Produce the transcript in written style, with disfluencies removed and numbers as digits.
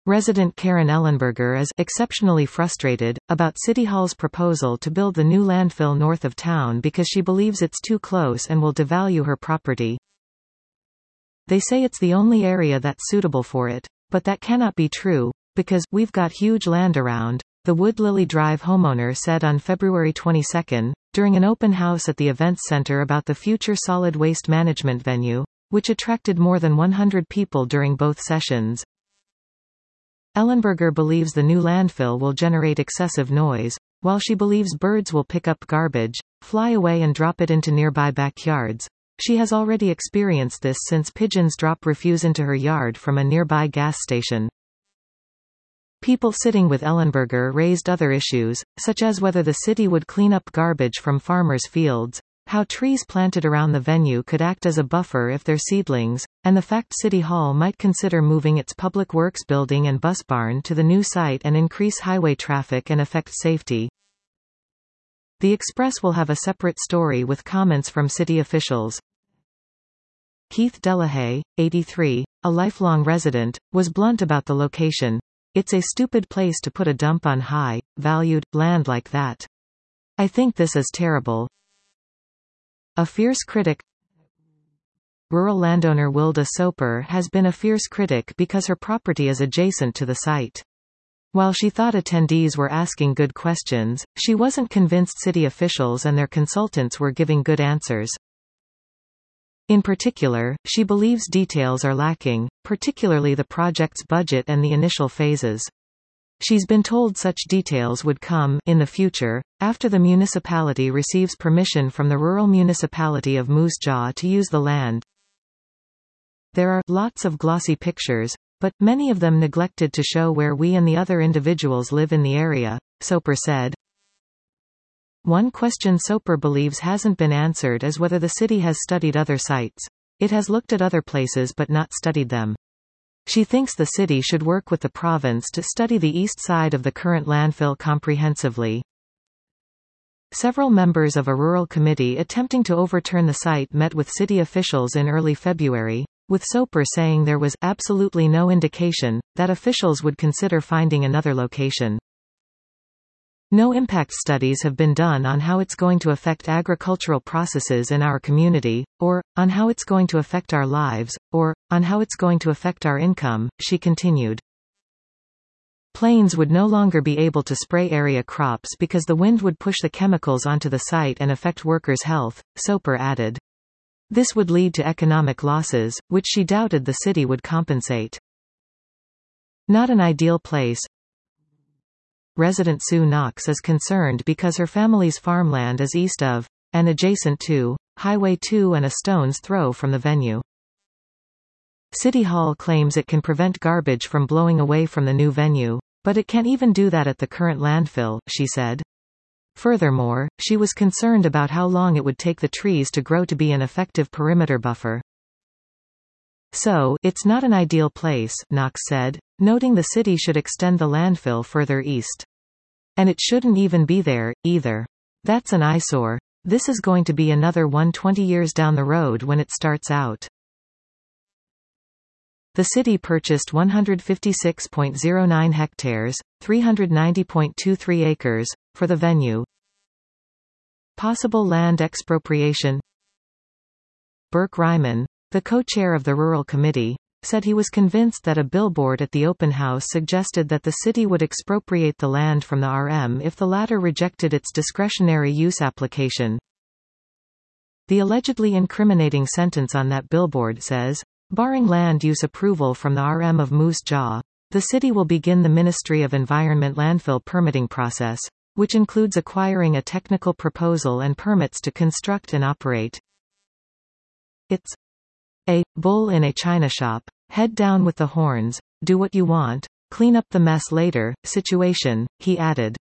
Resident Karen Ellenberger is exceptionally frustrated about City Hall's proposal to build the new landfill north of town because she believes it's too close and will devalue her property. They say it's the only area that's suitable for it, but that cannot be true, because we've got huge land around, the Wood Lily Drive homeowner said on February 22, during an open house at the Events Center about the future solid waste management venue, which attracted more than 100 people during both sessions. Ellenberger believes the new landfill will generate excessive noise, while she believes birds will pick up garbage, fly away and drop it into nearby backyards. She has already experienced this since pigeons drop refuse into her yard from a nearby gas station. People sitting with Ellenberger raised other issues, such as whether the city would clean up garbage from farmers' fields, how trees planted around the venue could act as a buffer if they're seedlings, and the fact City Hall might consider moving its public works building and bus barn to the new site and increase highway traffic and affect safety. The Express will have a separate story with comments from city officials. Keith Delahaye, 83, a lifelong resident, was blunt about the location. It's a stupid place to put a dump on high, valued, land like that. I think this is terrible. A fierce critic. Rural landowner Wilda Soper has been a fierce critic because her property is adjacent to the site. While she thought attendees were asking good questions, she wasn't convinced city officials and their consultants were giving good answers. In particular, she believes details are lacking, particularly the project's budget and the initial phases. She's been told such details would come, in the future, after the municipality receives permission from the rural municipality of Moose Jaw to use the land. There are lots of glossy pictures, but many of them neglected to show where we and the other individuals live in the area, Soper said. One question Soper believes hasn't been answered is whether the city has studied other sites. It has looked at other places but not studied them. She thinks the city should work with the province to study the east side of the current landfill comprehensively. Several members of a rural committee attempting to overturn the site met with city officials in early February, with Soper saying there was absolutely no indication that officials would consider finding another location. No impact studies have been done on how it's going to affect agricultural processes in our community, or on how it's going to affect our lives, or on how it's going to affect our income, she continued. Planes would no longer be able to spray area crops because the wind would push the chemicals onto the site and affect workers' health, Soper added. This would lead to economic losses, which she doubted the city would compensate. Not an ideal place. Resident Sue Knox is concerned because her family's farmland is east of, and adjacent to, Highway 2 and a stone's throw from the venue. City Hall claims it can prevent garbage from blowing away from the new venue, but it can't even do that at the current landfill, she said. Furthermore, she was concerned about how long it would take the trees to grow to be an effective perimeter buffer. So, it's not an ideal place, Knox said, noting the city should extend the landfill further east. And it shouldn't even be there, either. That's an eyesore. This is going to be another 120 years down the road when it starts out. The city purchased 156.09 hectares, 390.23 acres, for the venue. Possible land expropriation. Burke Ryman, the co-chair of the Rural Committee, said he was convinced that a billboard at the open house suggested that the city would expropriate the land from the RM if the latter rejected its discretionary use application. The allegedly incriminating sentence on that billboard says, barring land use approval from the RM of Moose Jaw, the city will begin the Ministry of Environment landfill permitting process, which includes acquiring a technical proposal and permits to construct and operate. It's a bull in a china shop, head down with the horns, do what you want, clean up the mess later situation, he added.